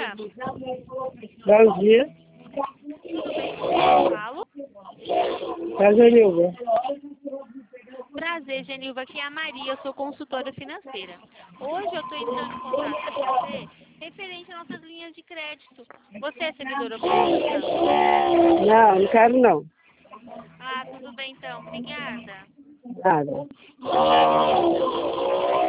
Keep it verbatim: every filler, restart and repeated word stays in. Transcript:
dia. Bom dia. Tudo bem? Com quem eu falo? É a Genilva. Prazer, Genilva. Aqui é a Maria, eu sou consultora financeira. Hoje eu estou entrando em contato com você referente às nossas linhas de crédito. Você é seguidora oportuna? Não, não quero não. Ah, tudo bem então. Obrigada. Nada.